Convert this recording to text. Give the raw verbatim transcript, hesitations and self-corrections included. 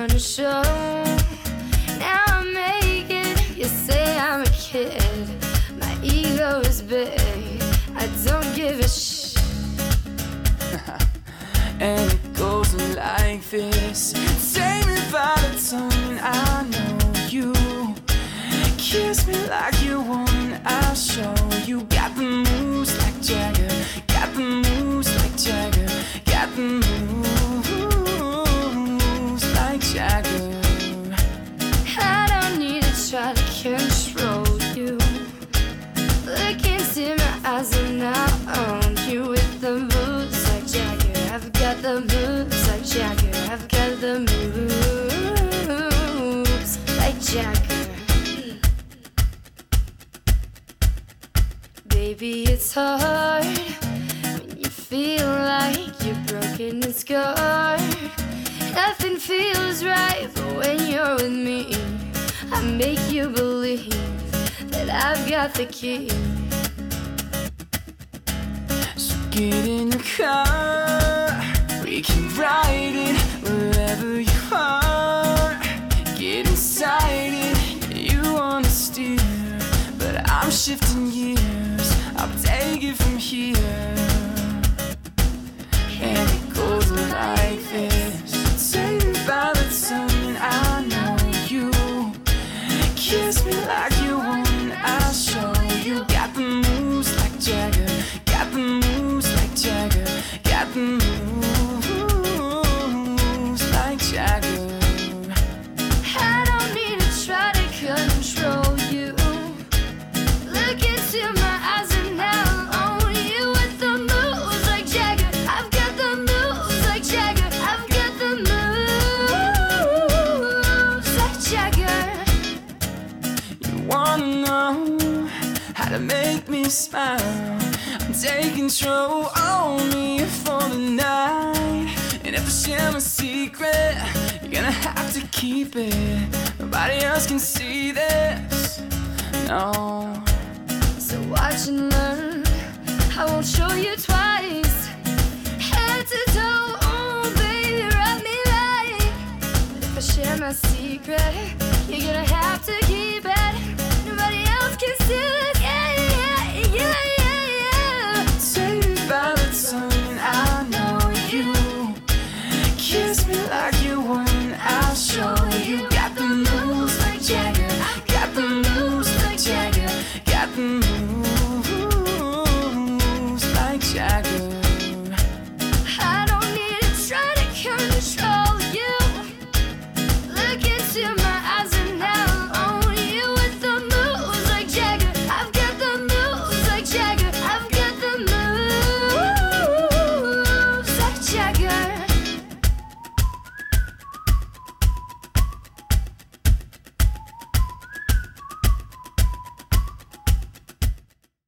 gonna show. Now I'm making you say I'm a kid. My ego is big, I don't give a sh. And it goes like this. Take me by the tongue, I know you. Kiss me like you want, and I'll show you. Got the moves like Jagger, got the moves like Jagger, got the moves like Jagger. I don't need to try to control you. Look into my eyes and I'll own you with the moves like Jagger. I've got the moves like Jagger. I've got the moves like Jagger. Baby, it's hard when you feel like you're broken and scarred. Nothing feels right, but when you're with me, I make you believe that I've got the key. So get in the car, we can ride it wherever you are. Get inside it, you wanna steer, but I'm shifting gears, I'll take it from here. And it goes like this. Take me by the tongue and I know you. Kiss me like you want, and I'll show you. Got the moves like Jagger, got the moves like Jagger, got the moves like Jagger. I don't need to try to control you. Look into my eyes and I'll own you with the moves like Jagger. I've got the moves like Jagger. I've got the moves like Jagger. You wanna know how to make me smile? Take control on me for the night. And if I share my secret, you're gonna have to keep it. Nobody else can see this, no. So watch and learn, I won't show you twice. Head to toe, oh baby, rub me right. But if I share my secret, you're gonna have to keep it. Nobody else can see it, yeah, yeah, yeah, yeah, yeah. Take me by the tongue and I know you. Kiss me like you want, and I'll show you. Got the moves like Jagger,